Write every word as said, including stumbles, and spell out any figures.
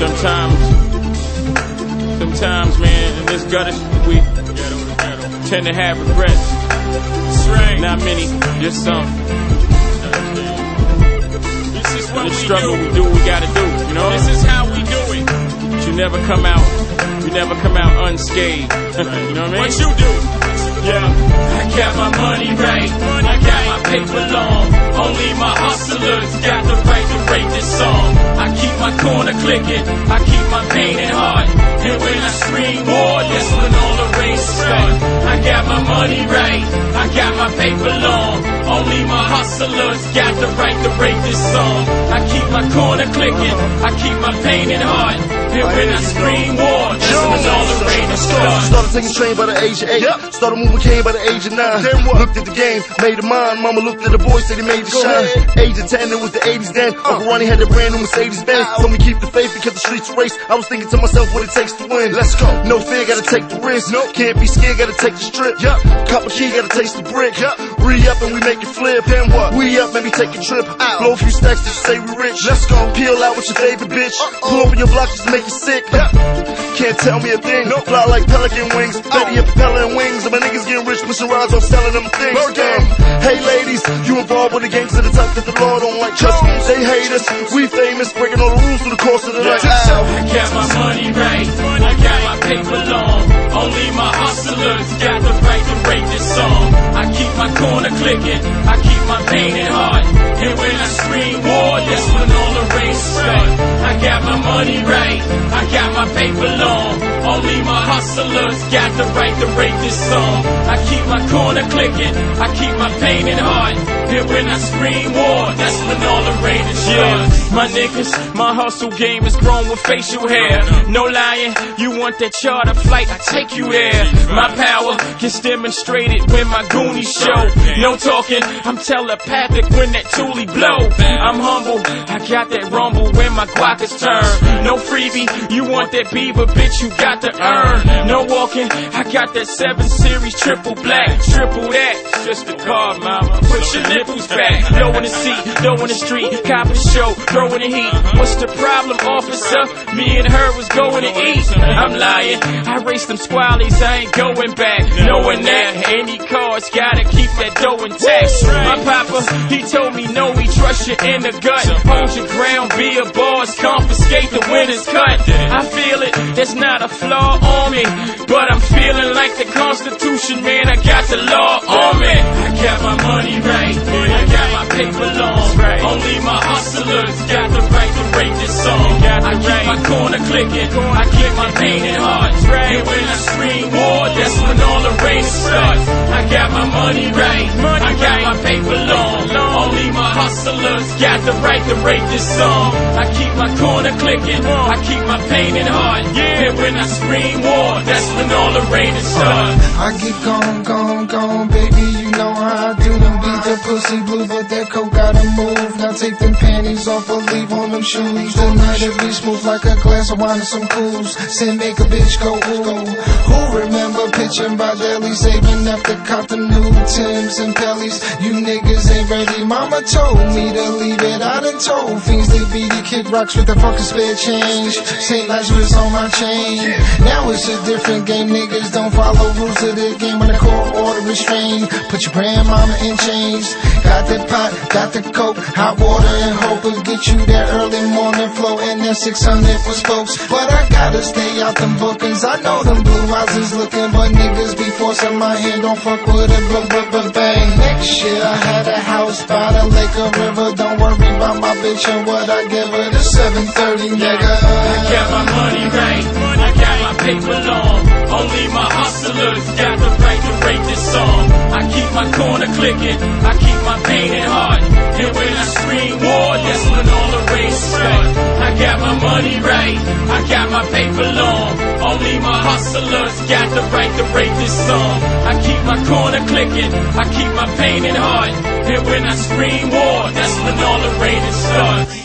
Sometimes, sometimes, man, in this gutter, we tend to have regrets. Not many, just some. This is what In the we struggle, do. we do what we gotta do, you know? This is how we do it. But you never come out, you never come out unscathed. You know what I mean? What you do? Yeah. I got my money right, I got my paper long. Only my hustlers got the right to rate this song. I keep my corner clicking, I keep my pain at heart. And when I scream war, that's when all the rain start. I got my money right, I got my paper long. Only my hustlers got the right to rate this song. I keep my corner clicking, I keep my pain at heart. And when I scream war, that's when all the rain starts. Started taking train by the age of eight. Yep. Started moving cane by the age of nine. Then what? Looked at the game, made it mine. Mama looked at the boy, said he made it shine. Ahead. Age of ten, it was the eighties then. Uh. Uncle Ronnie had the brand new Mercedes Benz. Told me keep the faith because the streets race. I was thinking to myself what it takes to win. Let's go. No fear, gotta take the risk. Nope. Can't be scared, gotta take the strip. Yep. Cop a key, gotta taste the brick. Yep. Re-up and we make it flip. Then what? We up, maybe take a trip. Out. Blow a few stacks to say we rich. Let's go. Peel out with your favorite bitch. Uh-oh. Pull up in your block just to make you sick. Yep. Can't tell me a thing. Nope. Fly like pelican wings. Betty and propeller and wings. And my niggas getting rich, pushing rides off selling them things. Damn. Hey ladies, you involved with the gangs to the top that the law don't like. Trust me, they hate us. We famous, breaking all the rules through the course of the night. I got my money right, I got my paper long. Only my hustlers got the right to rate this song. I keep my corner clicking, I keep my pain at heart. And when I scream war, that's when all the rain start. I got my money right, I got my paper long. Only my hustlers got the right to rate this song. I keep my corner clicking, I keep my pain at heart. And when I scream war, that's when all the rain is Yeah, my niggas, my hustle game is grown with facial hair. No lying, you want that charter flight, I take you there. My power gets demonstrated when my Goonies show. No talking, I'm telepathic when that Thule blow. I'm humble, I got that rumble when my guac is turned. No freebie, you want that Bieber, bitch, you got to earn. No walking, I got that seven series triple black, triple that. Just a car, mama, put your nipples back. Low in the seat, low in the street, cop the show, throwing the heat. What's the problem, officer? Me and her was going to eat. I'm lying, I race them squallies, I ain't going back. Knowing that any cars gotta keep that dough intact. My papa, he told me no, he trust you in the gut. Hold your ground, be a boss, confiscate the winner's cut. I feel it, there's not a flaw on me, but I'm feeling like the Constitution, man, I got the law on me. I got my money right, I got my paper long. Only my hustlers got the right to rate this song. I keep my corner clicking, I keep my pain at heart. And when I scream war, that's when all the rain starts. I got my money right, I got my paper long. Only my hustlers got the right to rate this song. I keep my corner clicking, I keep my pain at heart. And when I scream war, that's when all the rain starts. I get gone, gone, gone, baby, you know how I do them. Beat the pussy blue, but that coke gotta move. Now take them panties off, but leave on them shoes. Tonight it be smooth like a glass of wine and some cools. Send make a bitch go ooh. Who remember pitching by deli, saving up to cop the new Timbs and Pellies? You niggas ain't ready. Mama told me to leave it. I done told fiends they beat the kick rocks with the fucking spare change. Saint Lazarus on my chain. Now it's a different game. Niggas don't follow rules of the game when the court order restrained. Put your grandmama in chains. Got the pot, got the coke, hot water and hope will get you that early morning flow. And that six hundred for spokes. But I gotta stay out them bookings. I know them blue eyes is looking, but niggas be forcing my hand. Don't fuck with it, but but but bang. Next year I had a house by the lake or river. Don't worry about my bitch and what I give her. The seven thirty nigga. I got my money right, I got my paper long. Only my hustlers got the right to rate this song. I keep my corner clicking, I keep my pain at heart. And when I scream war, that's when all the rain starts. I got my money right, I got my paper long. Only my hustlers got the right to rate this song. I keep my corner clicking, I keep my pain at heart. And when I scream war, that's when all the rain starts.